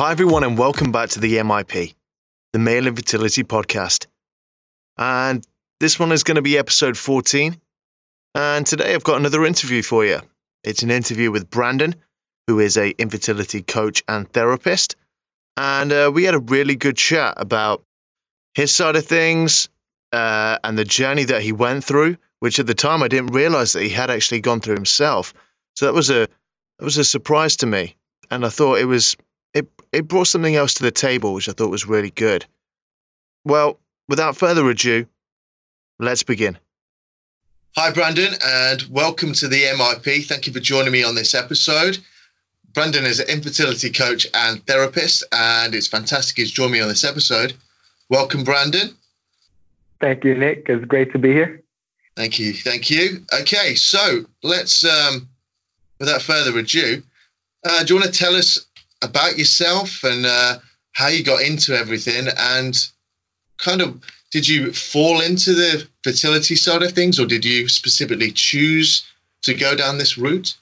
Hi everyone and welcome back to the MIP, the Male Infertility Podcast. And this one is going to be episode 14. And today I've got another interview for you. It's an interview with Brandon, who is an infertility coach and therapist. And we had a really good chat about his side of things and the journey that he went through, which at the time I didn't realize that he had actually gone through himself. So that was a surprise to me. And I thought it brought something else to the table, which I thought was really good. Well, without further ado, let's begin. Hi, Brandon, and welcome to the MIP. Thank you for joining me on this episode. Brandon is an infertility coach and therapist, and it's fantastic he's joined me on this episode. Welcome, Brandon. Thank you, Nick. It's great to be here. Thank you. Okay, so let's, without further ado, do you want to tell us about yourself and how you got into everything, and kind of did you fall into the fertility side of things, or did you specifically choose to go down this route?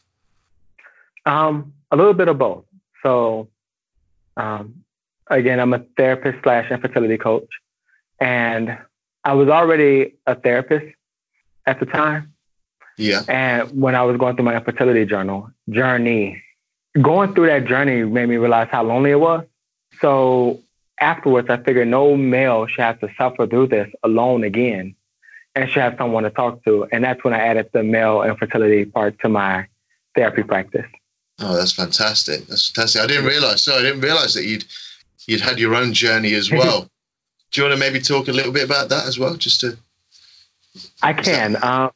A little bit of both. So again, I'm a therapist / infertility coach, and I was already a therapist at the time. Yeah. And when I was going through my infertility journey, going through that journey made me realize how lonely it was. So afterwards, I figured no male should have to suffer through this alone again and should have someone to talk to. And that's when I added the male infertility part to my therapy practice. Oh, that's fantastic. I didn't realize that you'd had your own journey as well. Do you want to maybe talk a little bit about that as well? I can.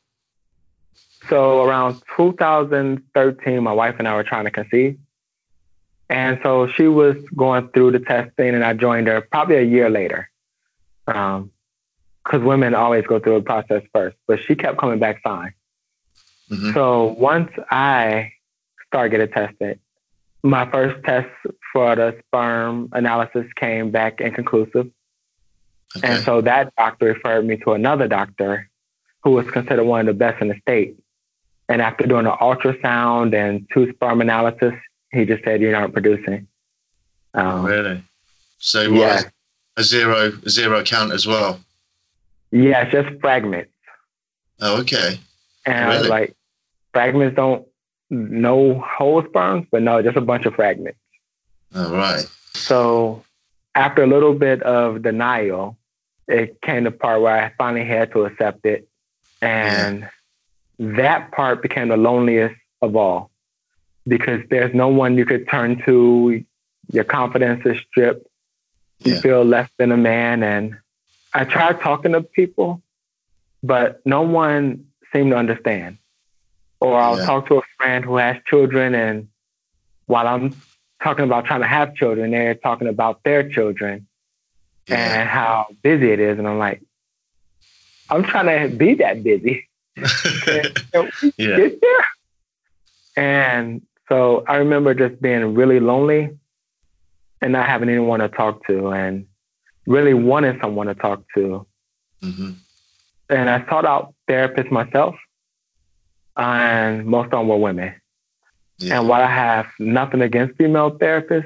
So around 2013, my wife and I were trying to conceive. And so she was going through the testing, and I joined her probably a year later. Because women always go through a process first, but she kept coming back fine. Mm-hmm. So once I started getting tested, my first test for the sperm analysis came back inconclusive. Okay. And so that doctor referred me to another doctor who was considered one of the best in the state. And after doing an ultrasound and 2 sperm analysis, he just said, "You're not producing." Really? So yeah. A zero count as well? Yeah, it's just fragments. Oh, okay. And really? I was like, fragments don't no whole sperms, but no, just a bunch of fragments. Oh, right. So after a little bit of denial, it came to the part where I finally had to accept it. And that part became the loneliest of all, because there's no one you could turn to. Your confidence is stripped. You feel less than a man. And I tried talking to people, but no one seemed to understand. Or I'll talk to a friend who has children, and while I'm talking about trying to have children, they're talking about their children and how busy it is. And I'm like, I'm trying to be that busy. Get there. And so I remember just being really lonely and not having anyone to talk to, and really wanting someone to talk to. Mm-hmm. And I sought out therapists myself, and most of them were women. Yeah. And while I have nothing against female therapists,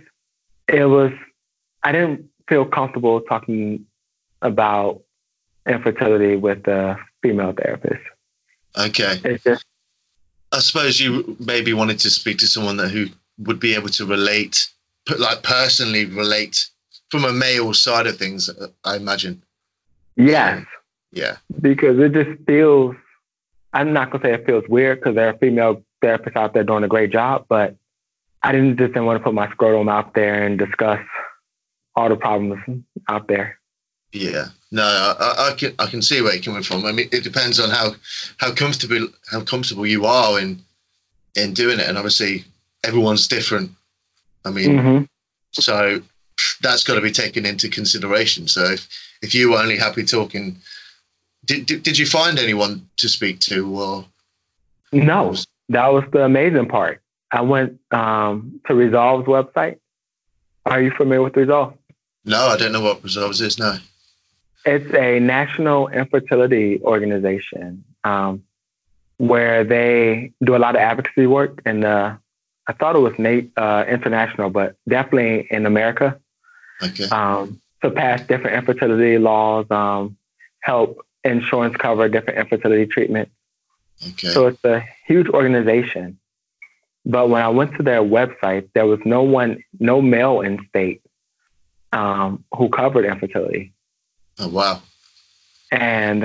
I didn't feel comfortable talking about infertility with a female therapist. Okay. I suppose you maybe wanted to speak to someone who would be able to personally relate from a male side of things, I imagine. Yes. Yeah. Because it just feels, I'm not going to say it feels weird, because there are female therapists out there doing a great job, but I didn't want to put my scrotum out there and discuss all the problems out there. Yeah, no, I can see where you're coming from. I mean, it depends on how comfortable you are in doing it, and obviously everyone's different. I mean, So that's got to be taken into consideration. So if you were only happy talking, did you find anyone to speak to, or? No, that was the amazing part. I went to Resolve's website. Are you familiar with Resolve? No, I don't know what Resolve is. No. It's a national infertility organization where they do a lot of advocacy work in the I thought it was international, but definitely in America. Okay. To pass different infertility laws, help insurance cover different infertility treatments. Okay. So it's a huge organization. But when I went to their website, there was no male in state who covered infertility. Oh, wow. And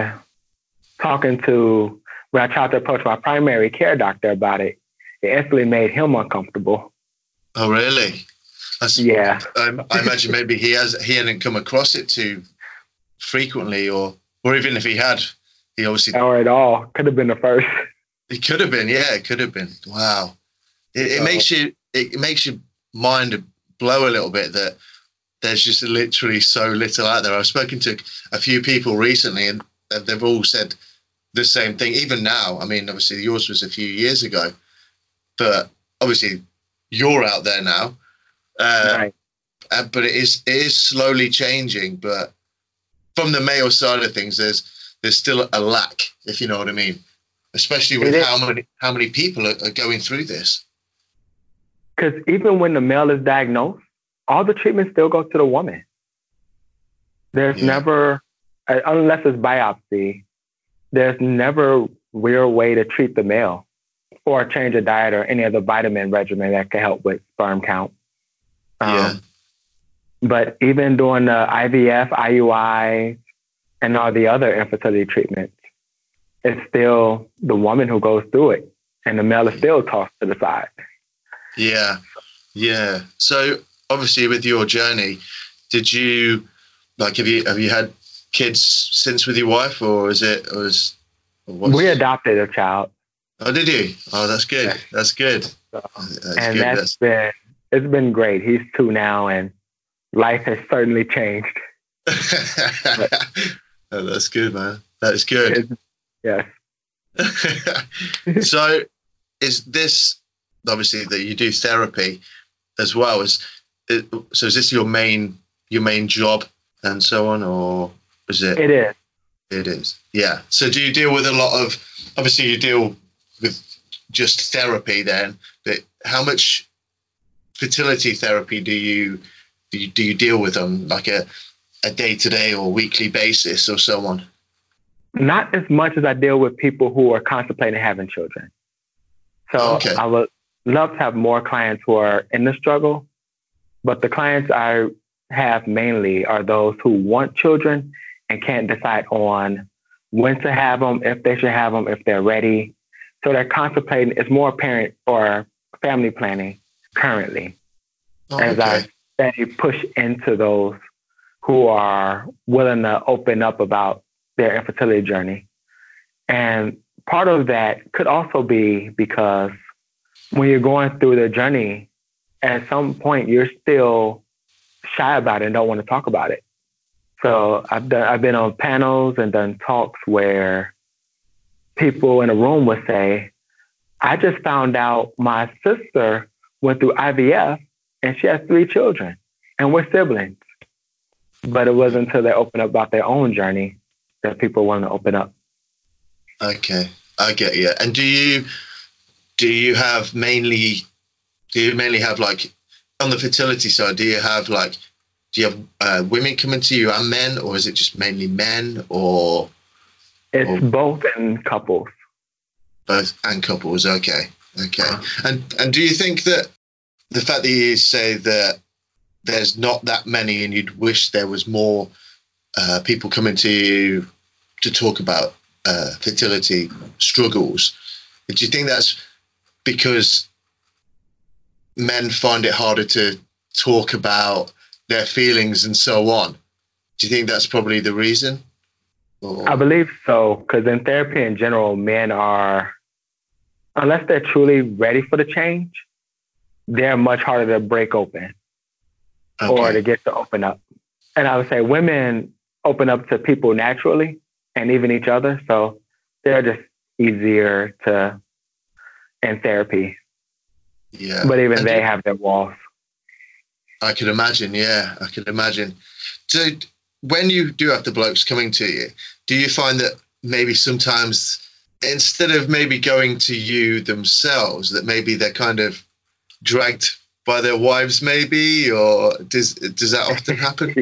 when I tried to approach my primary care doctor about it, it instantly made him uncomfortable. Oh, really? Yeah. I imagine maybe he hadn't come across it too frequently, or even if he had, he obviously... Or at all. Could have been the first. It could have been, yeah, it could have been. Wow. It makes your mind blow a little bit that there's just literally so little out there. I've spoken to a few people recently, and they've all said the same thing. Even now, I mean, obviously yours was a few years ago, but obviously you're out there now. Right. But it is slowly changing. But from the male side of things, there's still a lack, if you know what I mean, especially with how many people are going through this. Because even when the male is diagnosed, all the treatments still go to the woman. There's never, unless it's biopsy, there's never a real way to treat the male or change a diet or any other vitamin regimen that can help with sperm count. But even doing the IVF, IUI, and all the other infertility treatments, it's still the woman who goes through it, and the male is still tossed to the side. Yeah, yeah. So obviously, with your journey, did you have you had kids since with your wife, or we adopted a child? Oh, did you? Oh, that's good. Yeah. That's good. It's been great. He's 2 now, and life has certainly changed. Oh, that's good, man. That is good. Yes. So, is this obviously that you do therapy as well? Is this your main job and so on, or is it? It is. It is. Yeah. So, do you deal with a lot of? Obviously, you deal with just therapy then, but how much fertility therapy do you deal with on like a day-to-day or weekly basis or so on? Not as much as I deal with people who are contemplating having children. So okay. I would love to have more clients who are in the struggle, but the clients I have mainly are those who want children and can't decide on when to have them, if they should have them, if they're ready. So they're contemplating. It's more parent or family planning currently, as I steady push into those who are willing to open up about their infertility journey. And part of that could also be because when you're going through the journey, at some point you're still shy about it and don't want to talk about it. So I've been on panels and done talks where people in a room would say, I just found out my sister went through IVF and she has 3 children and we're siblings. But it wasn't until they open up about their own journey that people want to open up. Okay, I get you. And do you mainly have like on the fertility side? Do you have women coming to you and men, or is it just mainly men? Or it's both and couples. Both and couples. Okay. And do you think that the fact that you say that there's not that many, and you'd wish there was more people coming to you to talk about fertility struggles, do you think that's because men find it harder to talk about their feelings and so on? Do you think that's probably the reason? Or? I believe so, because in therapy in general, men are, unless they're truly ready for the change, they're much harder to break open. Okay. Or to get to open up. And I would say women open up to people naturally and even each other. So they're just easier in therapy. Yeah. But even they have their walls. I could imagine. Yeah, I could imagine. So when you do have the blokes coming to you, do you find that maybe sometimes instead of maybe going to you themselves, that maybe they're kind of dragged by their wives, maybe, or does that often happen?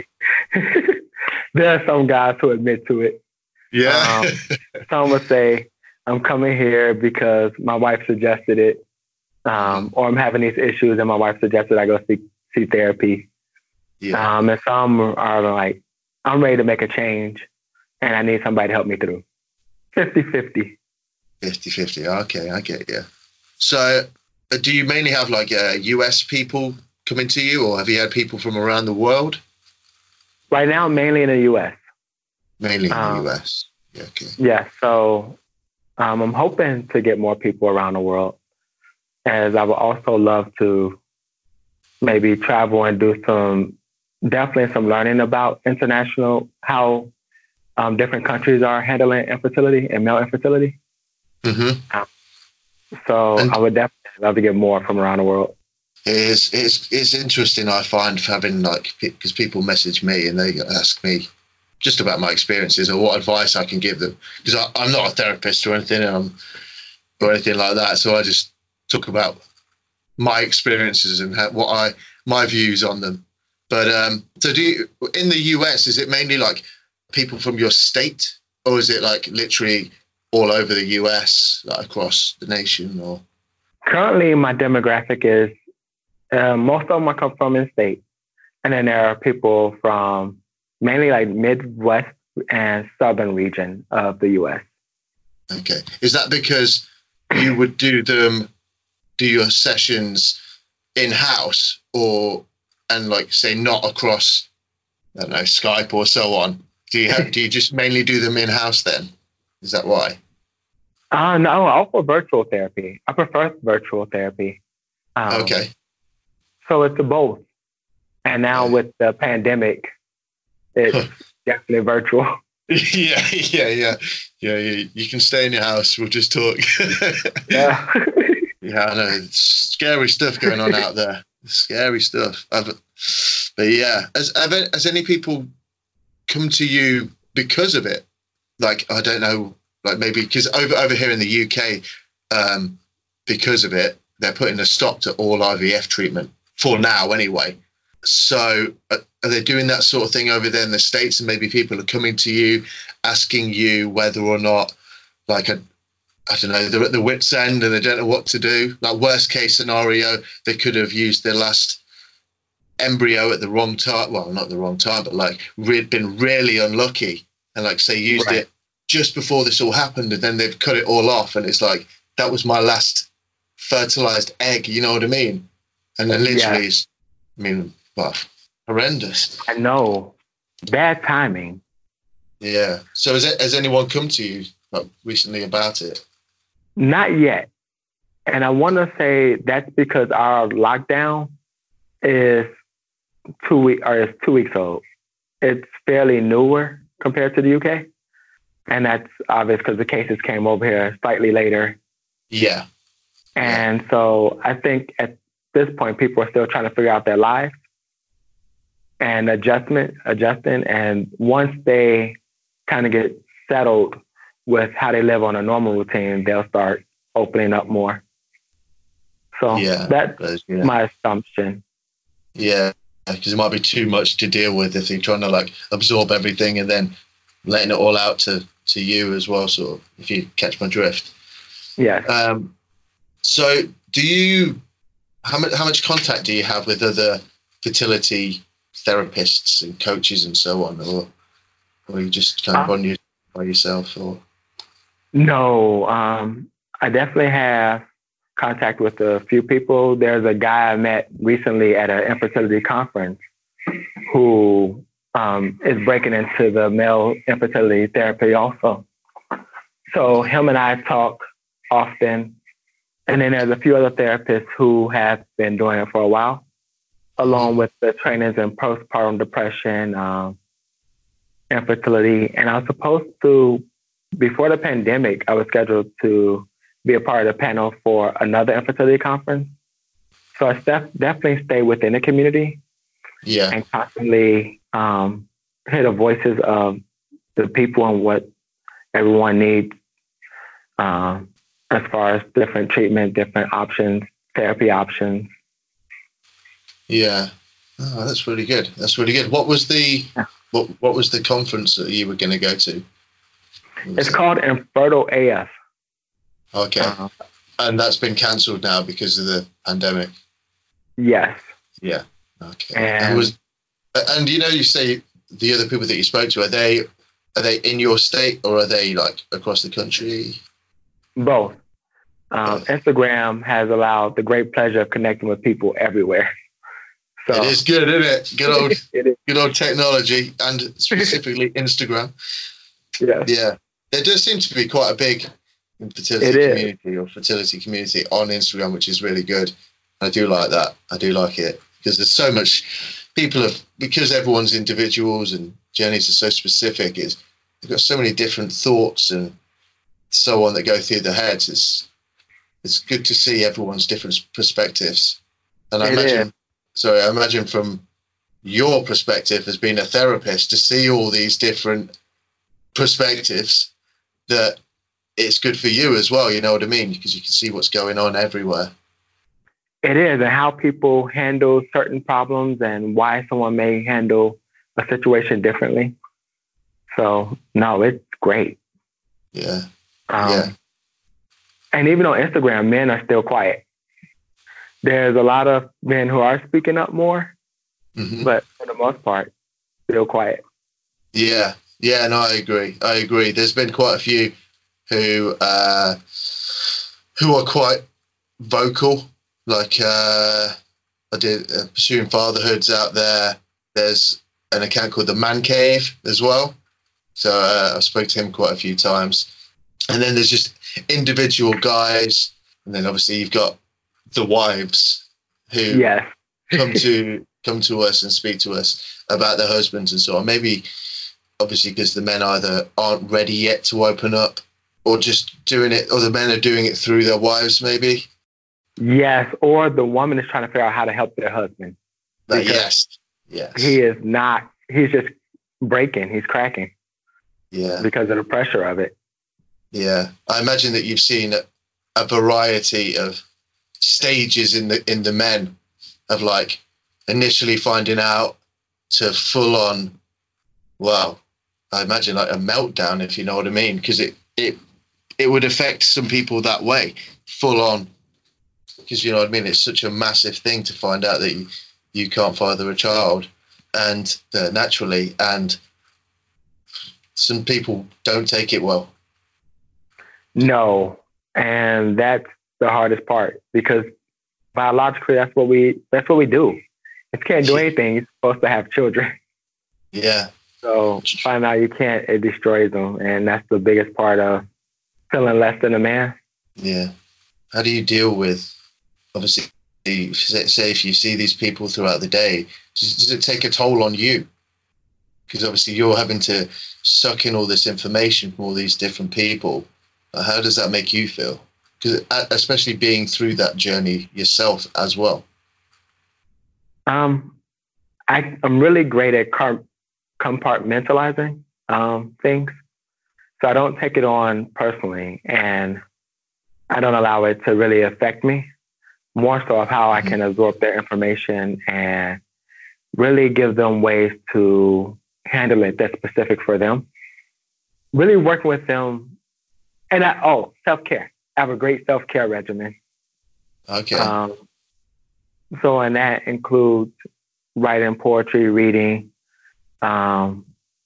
There are some guys who admit to it. Yeah. Some would say, I'm coming here because my wife suggested it, or I'm having these issues and my wife suggested I go see therapy. Yeah. And some are like, I'm ready to make a change and I need somebody to help me through. 50-50. 50-50. Okay, I get you. So do you mainly have like US people coming to you, or have you had people from around the world? Right now, mainly in the US. Mainly in the US. Yeah, okay. Yeah, so I'm hoping to get more people around the world, as I would also love to maybe travel and do definitely some learning about how different countries are handling infertility and male infertility. Mm-hmm. I would definitely love to get more from around the world. It's interesting, I find, having because people message me and they ask me just about my experiences or what advice I can give them, because I'm not a therapist or anything, or anything like that. So I just talk about my experiences and my views on them. But so in the US, is it mainly like people from your state, or is it like literally all over the US, like across the nation? Or currently, my demographic is most of them are come from in-state, and then there are people from mainly like Midwest and Southern region of the U.S. Okay, is that because you would do your sessions in-house, and like say not across, I don't know, Skype or so on? Do you just mainly do them in-house then? Is that why? No, I offer virtual therapy. I prefer virtual therapy. Okay. So it's both. And now with the pandemic, it's definitely virtual. Yeah. You can stay in your house. We'll just talk. Yeah. Yeah, I know. It's scary stuff going on out there. Scary stuff. But yeah, has any people come to you because of it? Like, I don't know, like maybe because over here in the UK, because of it, they're putting a stop to all IVF treatment for now anyway. So are they doing that sort of thing over there in the States, and maybe people are coming to you asking you whether or not, like, I don't know, they're at the wit's end and they don't know what to do? Like, worst case scenario, they could have used their last embryo at the wrong time. Well, not the wrong time, but like been really unlucky and like say used it just before this all happened, and then they've cut it all off, and it's like, that was my last fertilized egg, you know what I mean? And then literally, well, horrendous. I know. Bad timing. Yeah. So has anyone come to you recently about it? Not yet. And I want to say that's because our lockdown is 2 weeks old. It's fairly newer compared to the UK. And that's obvious because the cases came over here slightly later. Yeah. And so I think at this point, people are still trying to figure out their lives and adjusting. And once they kind of get settled with how they live on a normal routine, they'll start opening up more. So that's my assumption. Yeah, because it might be too much to deal with if they're trying to like absorb everything and then letting it all out to you as well, sort of, if you catch my drift. Yeah. So how much contact do you have with other fertility therapists and coaches and so on, or are you just kind of on you by yourself? Or no, I definitely have contact with a few people. There's a guy I met recently at an infertility conference who is breaking into the male infertility therapy also. So him and I talk often. And then there's a few other therapists who have been doing it for a while, along with the trainings in postpartum depression, infertility. And I was supposed to, before the pandemic, I was scheduled to be a part of the panel for another infertility conference. So I definitely stay within the community and constantly hear the voices of the people and what everyone needs as far as different treatment, different options, therapy options. Yeah. Oh, that's really good. That's really good. What was the what was the conference that you were going to go to? It's called Infertile AF. Okay. And that's been cancelled now because of the pandemic. Yes. Yeah. Okay. And You say the other people that you spoke to, are they in your state or are they like across the country? both. Instagram has allowed the great pleasure of connecting with people everywhere. So it is good, isn't it? Good old technology, and specifically Instagram. Yes. Yeah. There does seem to be quite a big fertility community on Instagram, which is really good. I do like that. I do like it because there's so much because everyone's individuals and journeys are so specific. They've got so many different thoughts and so on that go through their heads. It's good to see everyone's different perspectives. And I imagine from your perspective as being a therapist to see all these different perspectives, that it's good for you as well, you know what I mean? Because you can see what's going on everywhere. It is, and how people handle certain problems and why someone may handle a situation differently. So, no, it's great. Yeah. And even on Instagram, men are still quiet. There's a lot of men who are speaking up more, but for the most part, still quiet. Yeah. Yeah, no, I agree. There's been quite a few who are quite vocal. Like I did Pursuing Fatherhood's out there. There's an account called The Man Cave as well. So I've spoke to him quite a few times. And then there's just individual guys. And then obviously you've got the wives who come to us and speak to us about their husbands and so on. Maybe obviously because the men either aren't ready yet to open up or just doing it, or the men are doing it through their wives maybe. Yes, or the woman is trying to figure out how to help their husband. Yes. He is not, he's just breaking, he's cracking. Yeah. Because of the pressure of it. Yeah. I imagine that you've seen a variety of stages in the men of like initially finding out to full on, well, I imagine like a meltdown, if you know what I mean, because it would affect some people that way, full on. Because you know what I mean, it's such a massive thing to find out that you can't father a child, and naturally, and some people don't take it well. No, and that's the hardest part because biologically, that's what we do. If you can't do anything, you're supposed to have children. Yeah. So find out you can't, it destroys them, and that's the biggest part of feeling less than a man. Yeah. How do you deal with? Obviously, say if you see these people throughout the day, does it take a toll on you? Because obviously you're having to suck in all this information from all these different people. How does that make you feel? Because especially being through that journey yourself as well. I'm really great at compartmentalizing things. So I don't take it on personally, and I don't allow it to really affect me. More so of how I can absorb their information and really give them ways to handle it that's specific for them. Really working with them. And self-care. I have a great self-care regimen. Okay. So, and that includes writing poetry, reading, and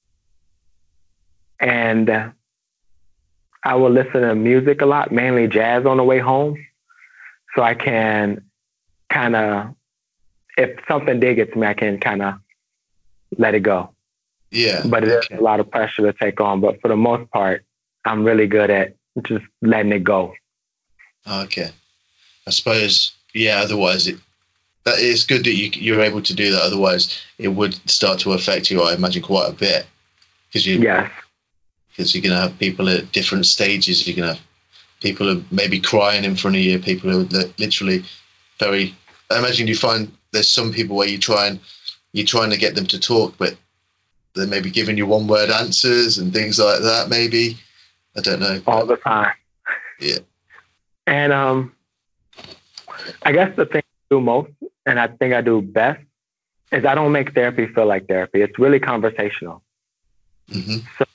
I will listen to music a lot, mainly jazz on the way home. So I can kind of, if something did get to me, I can kind of let it go. Yeah. But it is a lot of pressure to take on. But for the most part, I'm really good at just letting it go. Okay. I suppose, yeah, otherwise it's good that you're able to do that. Otherwise it would start to affect you, I imagine, quite a bit. Because you're going to have people at different stages. You're going to have people who are maybe crying in front of you, people who are literally I imagine you find there's some people where you're trying to get them to talk, but they're maybe giving you one-word answers and things like that, maybe. I don't know. All the time. Yeah. And I guess the thing I do most and I think I do best, is I don't make therapy feel like therapy. It's really conversational. Mm-hmm. So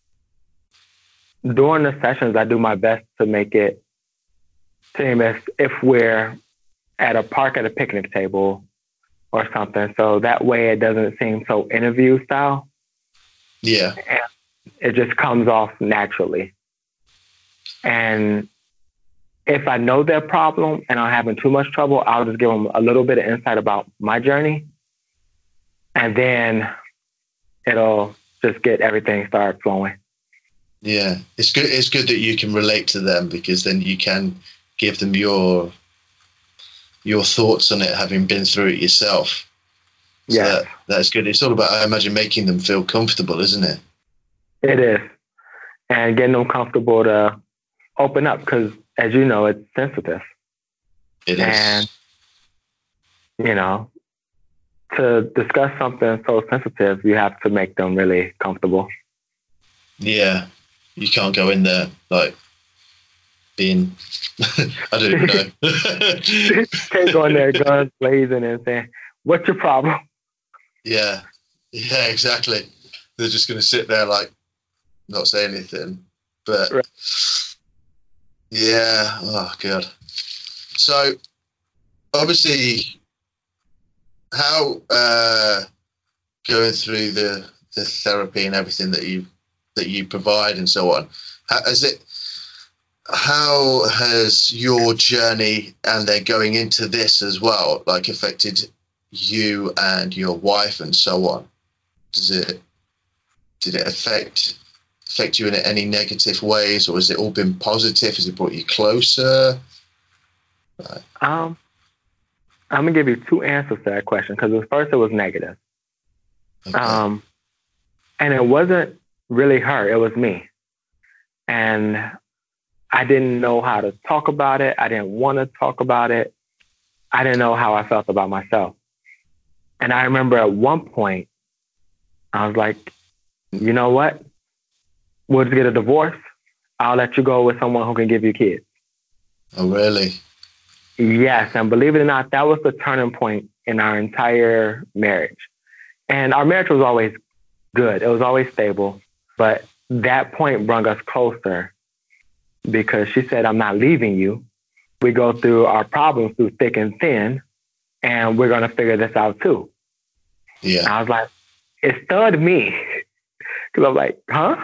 during the sessions, I do my best to make it seem as if we're at a park at a picnic table or something. So that way it doesn't seem so interview style. Yeah. And it just comes off naturally. And if I know their problem and I'm having too much trouble, I'll just give them a little bit of insight about my journey. And then it'll just get everything start flowing. Yeah. It's good. It's good that you can relate to them, because then you can give them your thoughts on it, having been through it yourself. So Yeah. that's good. It's all about, I imagine, making them feel comfortable, isn't it? It is. And getting them comfortable to open up, because as you know, it's sensitive. It is. And, you know, to discuss something so sensitive, you have to make them really comfortable. Yeah. You can't go in there like being, I don't even know. Can't go in there guns blazing and saying, "What's your problem?" Yeah. Yeah, exactly. They're just going to sit there like not say anything. But right. Yeah. Oh, God. So obviously, how going through the therapy and everything that you provide and so on, how has your journey and then going into this as well, like, affected you and your wife and so on? Did it affect you in any negative ways, or has it all been positive? Has it brought you closer? I'm gonna give you two answers to that question, because at first it was negative. Okay. And it wasn't really her, it was me. And I didn't know how to talk about it. I didn't want to talk about it. I didn't know how I felt about myself. And I remember at one point, I was like, you know what? We'll just get a divorce. I'll let you go with someone who can give you kids. Oh, really? Yes. And believe it or not, that was the turning point in our entire marriage. And our marriage was always good. It was always stable. But that point brought us closer, because she said, I'm not leaving you. We go through our problems through thick and thin, and we're going to figure this out too. Yeah. And I was like, it stunned me, because I'm like, huh?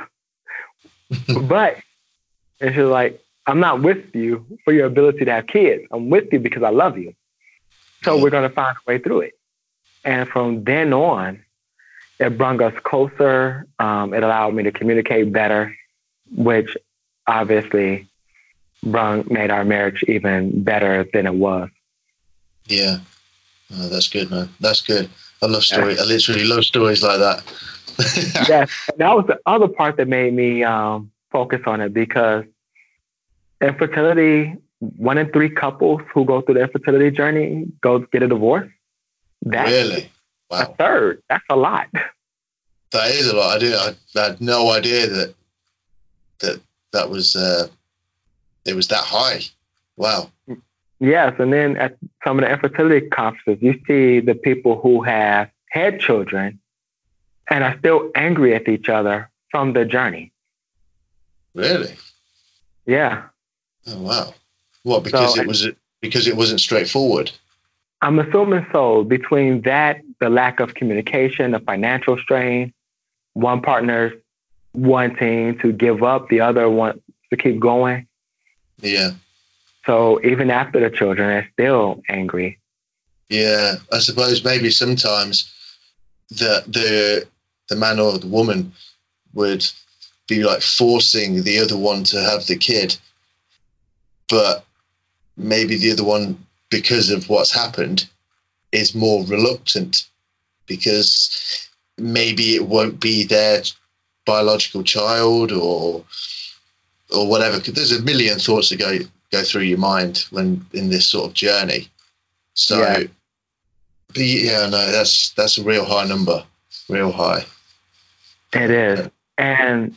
But, and she was like, I'm not with you for your ability to have kids. I'm with you because I love you. So we're going to find a way through it. And from then on, it brought us closer. It allowed me to communicate better, which obviously made our marriage even better than it was. Yeah. Oh, that's good, man. That's good. I love stories. I literally love stories like that. Yes. And that was the other part that made me focus on it, because infertility, 1 in 3 couples who go through the infertility journey go get a divorce. That's really? Wow. a third. That's a lot. That is a lot. I had no idea that was it was that high. Wow. Yes, and then at some of the infertility conferences, you see the people who have had children and are still angry at each other from the journey. Really? Yeah. Oh, wow. What? Because it wasn't straightforward. I'm assuming so. Between that, the lack of communication, the financial strain, one partner's wanting to give up, the other wants to keep going. Yeah. So even after the children, they're still angry. Yeah, I suppose maybe sometimes the man or the woman would be like forcing the other one to have the kid, but maybe the other one, because of what's happened, is more reluctant, because maybe it won't be their biological child or whatever. Because there's a million thoughts that go through your mind when in this sort of journey. So, Yeah. But yeah, no, that's a real high number, real high. It is. Yeah. And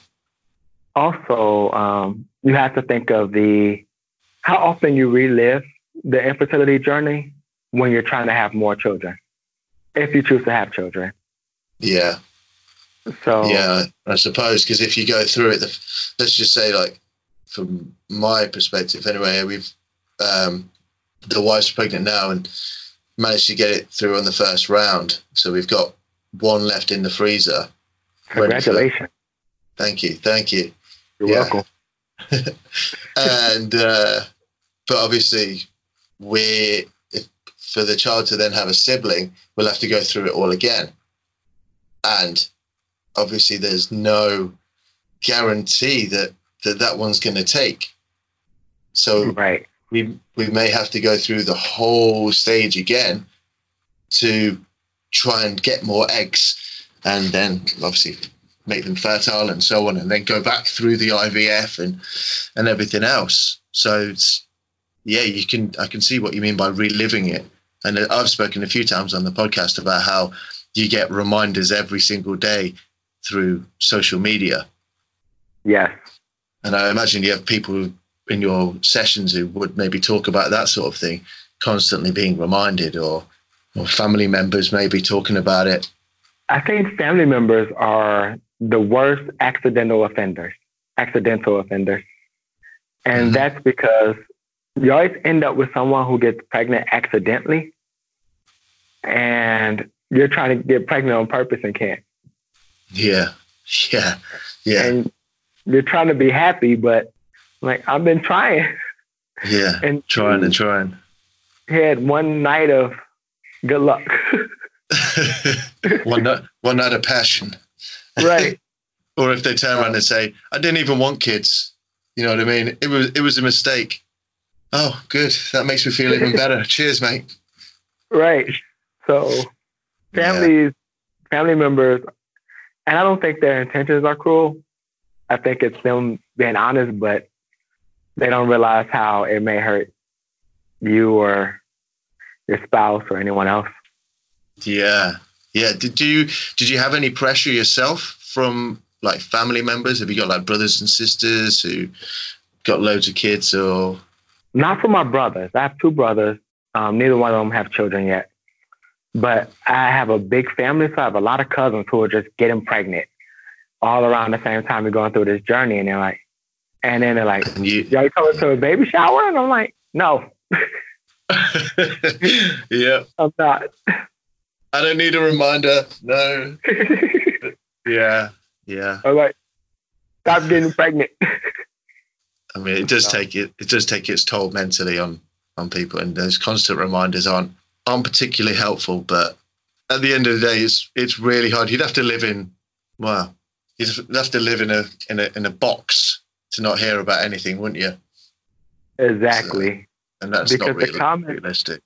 also, you have to think of how often you relive the infertility journey. when you're trying to have more children, if you choose to have children. Yeah. So yeah, I suppose, because if you go through it, let's just say, like, from my perspective anyway, we've the wife's pregnant now and managed to get it through on the first round. So we've got one left in the freezer. congratulations. Thank you. You're welcome. And but obviously, for the child to then have a sibling, we'll have to go through it all again. And obviously, there's no guarantee that one's going to take. So Right. we may have to go through the whole stage again to try and get more eggs, and then obviously make them fertile and so on, and then go back through the IVF and everything else. So I can see what you mean by reliving it. And I've spoken a few times on the podcast about how you get reminders every single day through social media. Yes. And I imagine you have people in your sessions who would maybe talk about that sort of thing, constantly being reminded, or family members maybe talking about it. I think family members are the worst accidental offenders. And that's because you always end up with someone who gets pregnant accidentally, and you're trying to get pregnant on purpose and can't. Yeah. And you're trying to be happy, but like, I've been trying. Yeah, and trying. Had one night of good luck. one night of passion. Right. Or if they turn around and say, I didn't even want kids. You know what I mean? It was a mistake. Oh, good. That makes me feel even better. Cheers, mate. Right. So family members, and I don't think their intentions are cruel. I think it's them being honest, but they don't realize how it may hurt you or your spouse or anyone else. Yeah. Did you have any pressure yourself from, like, family members? Have you got, like, brothers and sisters who got loads of kids? Or not from my brothers. I have two brothers. Neither one of them have children yet. But I have a big family, so I have a lot of cousins who are just getting pregnant all around the same time we're going through this journey. And then they're like, y'all coming to a baby shower? And I'm like, no. Yeah. I'm not. I don't need a reminder. No. Yeah. I'm like, stop getting pregnant. I mean, it does take its toll mentally on people, and those constant reminders aren't particularly helpful. But at the end of the day, it's really hard. You'd have to live in a box to not hear about anything, wouldn't you? Exactly. So, and that's because not really the common realistic.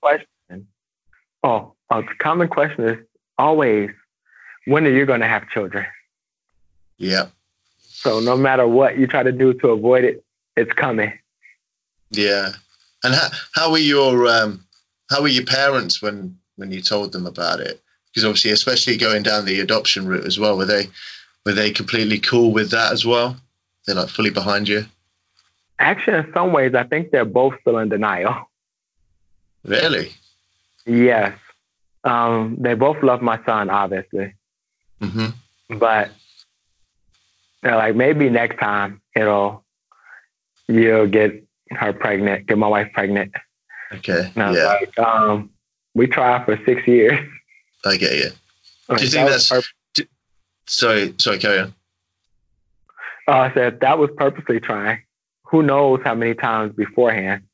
The common question is always, when are you going to have children? Yeah. So no matter what you try to do to avoid it, it's coming. Yeah. And how were your parents when you told them about it? Because obviously, especially going down the adoption route as well, were they completely cool with that as well? They're like fully behind you? Actually, in some ways, I think they're both still in denial. Really? Yes. They both love my son, obviously. Mm-hmm. But they're like, maybe next time you'll get my wife pregnant. Okay. And I was like, we tried for 6 years. I get you. Do you think that's... Sorry, carry on. I said that was purposely trying. Who knows how many times beforehand?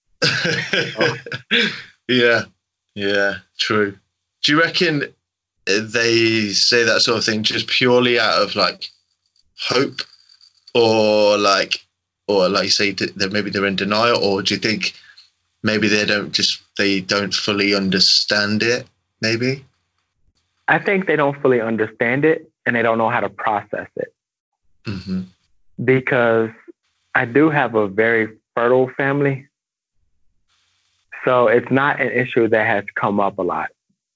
Yeah, true. Do you reckon they say that sort of thing just purely out of, like, hope, or like you say that maybe they're in denial, or do you think maybe they don't fully understand it? Maybe. I think they don't fully understand it, and they don't know how to process it. Mm-hmm. Because I do have a very fertile family. So it's not an issue that has come up a lot.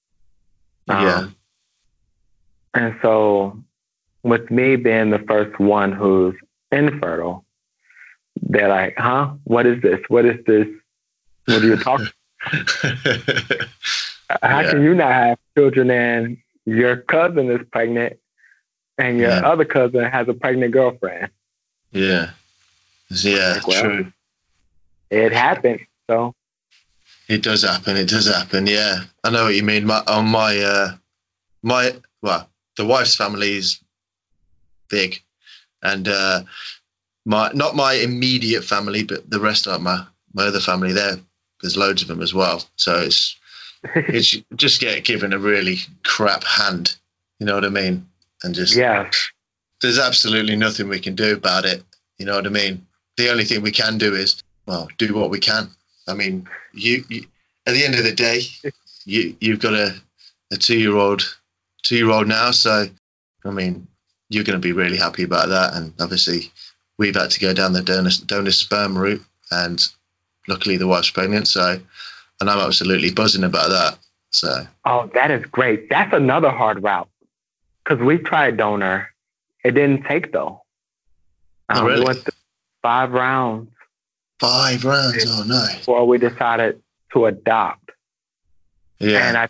And so with me being the first one who's infertile, they're like, huh? What is this? What is this? What are you talking How can you not have children and your cousin is pregnant and your other cousin has a pregnant girlfriend? Yeah. Yeah, Like, well, true. It happened. So It does happen. It does happen. Yeah. I know what you mean. The wife's family is big. And not my immediate family, but the rest of my other family there's loads of them as well. So it's just get given a really crap hand. You know what I mean? And just there's absolutely nothing we can do about it. You know what I mean? The only thing we can do is, well, do what we can. I mean, you at the end of the day, you've got a 2-year-old now. So, I mean, you're going to be really happy about that. And obviously, we've had to go down the donor sperm route, and luckily the wife's pregnant. So, and I'm absolutely buzzing about that. So. Oh, that is great. That's another hard route because we tried donor. It didn't take though. Oh, really? We went through 5 rounds. 5 rounds? Oh, no. Before we decided to adopt. Yeah. And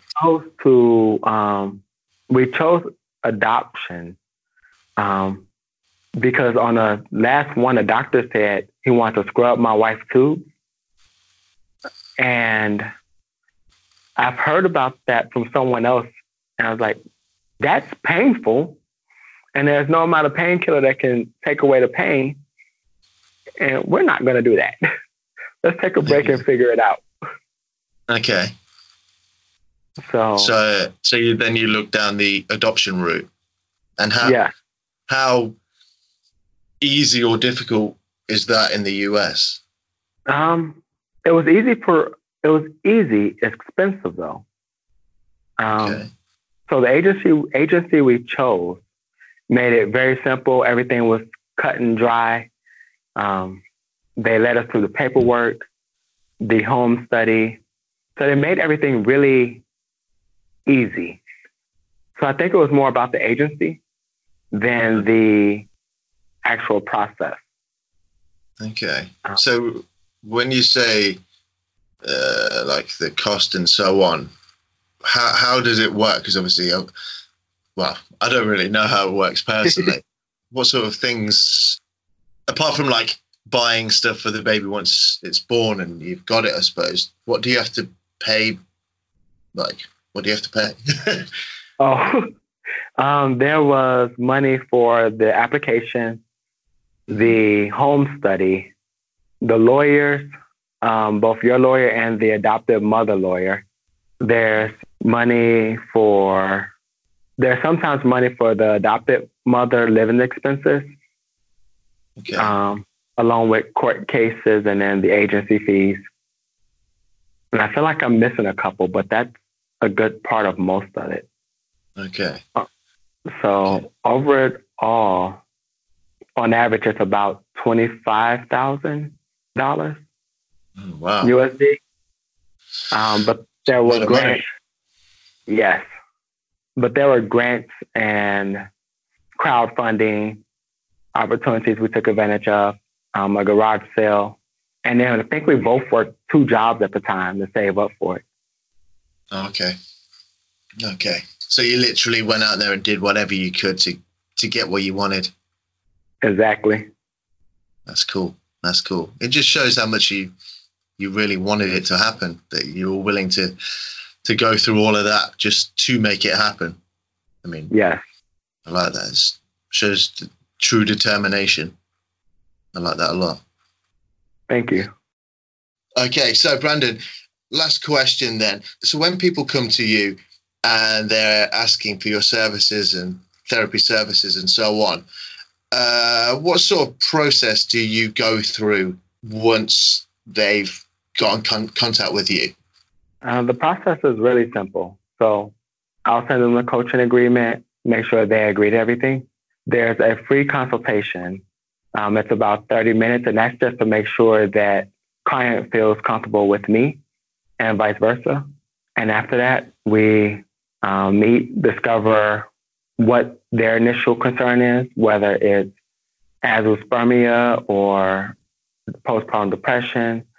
we chose adoption because on the last one, the doctor said he wanted to scrub my wife's tubes. And I've heard about that from someone else. And I was like, that's painful. And there's no amount of painkiller that can take away the pain. And we're not going to do that. Let's take a break and figure it out. Okay. So you look down the adoption route, and how easy or difficult is that in the US? It was easy. It's expensive though. Okay. So the agency we chose made it very simple. Everything was cut and dry. They led us through the paperwork, the home study. So they made everything really easy. So I think it was more about the agency than the actual process. Okay. So when you say like the cost and so on, how does it work? Because obviously, I don't really know how it works personally. What sort of things, apart from like buying stuff for the baby once it's born and you've got it, I suppose, what do you have to pay? Like, what do you have to pay? There was money for the application, the home study, the lawyers, both your lawyer and the adoptive mother lawyer. There's sometimes money for the adopted mother living expenses, along with court cases and then the agency fees. And I feel like I'm missing a couple, but that's a good part of most of it. Okay. So overall, on average, it's about $25,000. Oh, wow. USD. But there were grants. Yes. But there were grants and crowdfunding opportunities we took advantage of, a garage sale. And then I think we both worked 2 jobs at the time to save up for it. Okay. So you literally went out there and did whatever you could to get what you wanted. Exactly. That's cool. It just shows how much you really wanted it to happen, that you were willing to go through all of that just to make it happen. I mean, yes. I like that. It shows true determination. I like that a lot. Thank you. Okay, so Brandon, last question then. So when people come to you and they're asking for your services and therapy services and so on, what sort of process do you go through once they've got in contact with you? The process is really simple. So I'll send them a coaching agreement, make sure they agree to everything. There's a free consultation. It's about 30 minutes, and that's just to make sure that client feels comfortable with me and vice versa. And after that, we meet, discover what their initial concern is, whether it's azoospermia or postpartum depression,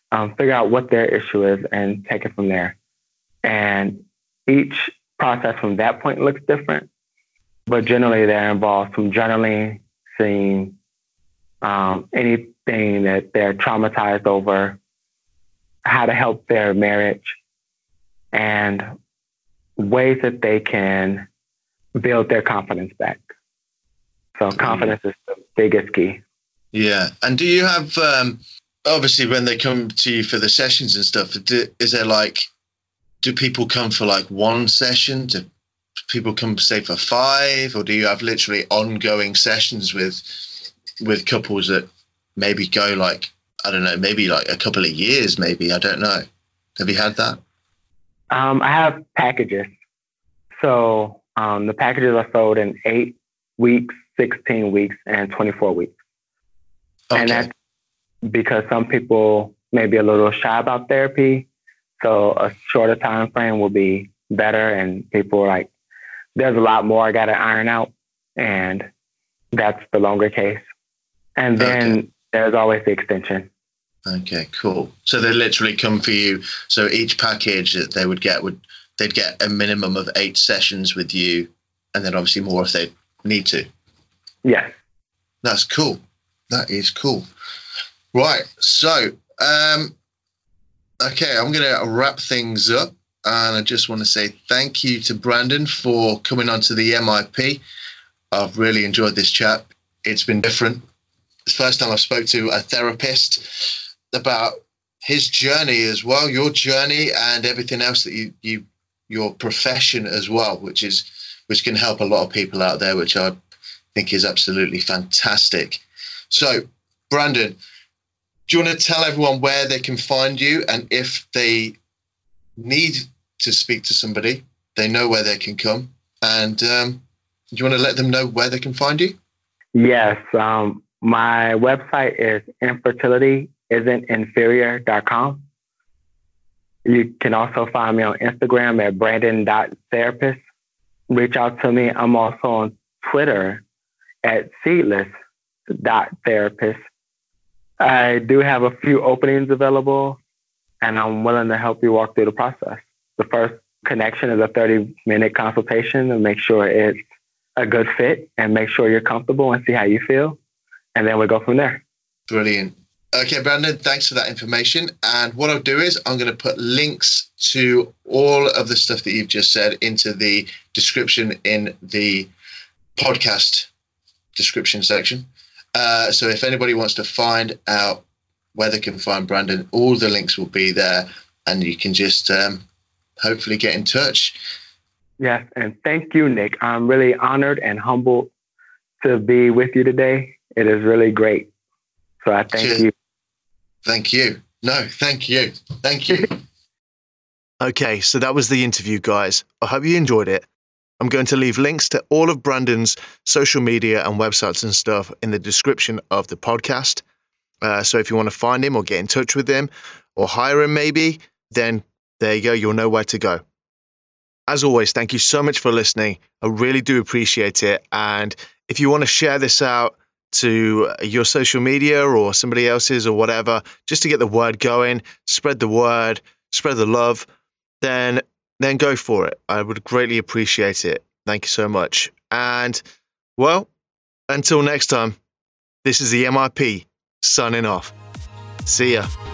figure out what their issue is and take it from there. And each process from that point looks different, but generally they're involved some journaling, seeing anything that they're traumatized over, how to help their marriage, and ways that they can build their confidence back. So confidence is the biggest key. Yeah. And do you have, obviously when they come to you for the sessions and stuff, is there like, do people come for like one session? Do people come, say, for 5? Or do you have literally ongoing sessions with couples that maybe go like, I don't know, maybe like a couple of years, maybe, I don't know. Have you had that? I have packages. So the packages are sold in 8 weeks, 16 weeks, and 24 weeks. Okay. And that's because some people may be a little shy about therapy. So a shorter time frame will be better. And people are like, there's a lot more I got to iron out. And that's the longer case. And then there's always the extension. Okay, cool. So they literally come for you. So each package that they would get they'd get a minimum of 8 sessions with you, and then obviously more if they need to. Yes. That's cool. That is cool. Right. So, okay, I'm going to wrap things up, and I just want to say thank you to Brandon for coming onto the MIP. I've really enjoyed this chat. It's been different. It's the first time I've spoke to a therapist about his journey as well, your journey, and everything else that your profession as well, which can help a lot of people out there, which I think is absolutely fantastic. So, Brandon, do you want to tell everyone where they can find you, and if they need to speak to somebody, they know where they can come, and do you want to let them know where they can find you? Yes. My website is infertilityisn'tinferior.com. You can also find me on Instagram at brandon.therapist. Reach out to me. I'm also on Twitter at seedless.therapist. I do have a few openings available, and I'm willing to help you walk through the process. The first connection is a 30-minute consultation to make sure it's a good fit and make sure you're comfortable and see how you feel. And then we go from there. Brilliant. Okay, Brandon, thanks for that information. And what I'll do is I'm going to put links to all of the stuff that you've just said into the description in the podcast description section. So if anybody wants to find out where they can find Brandon, all the links will be there, and you can just hopefully get in touch. Yes, and thank you, Nick. I'm really honored and humbled to be with you today. It is really great. So I thank you. Thank you. No, thank you. Thank you. Okay, so that was the interview, guys. I hope you enjoyed it. I'm going to leave links to all of Brandon's social media and websites and stuff in the description of the podcast. So if you want to find him or get in touch with him or hire him maybe, then there you go. You'll know where to go. As always, thank you so much for listening. I really do appreciate it. And if you want to share this out to your social media or somebody else's or whatever, just to get the word going, spread the word, spread the love, then go for it. I would greatly appreciate it. Thank you so much. And, well, until next time, this is the MIP signing off. See ya.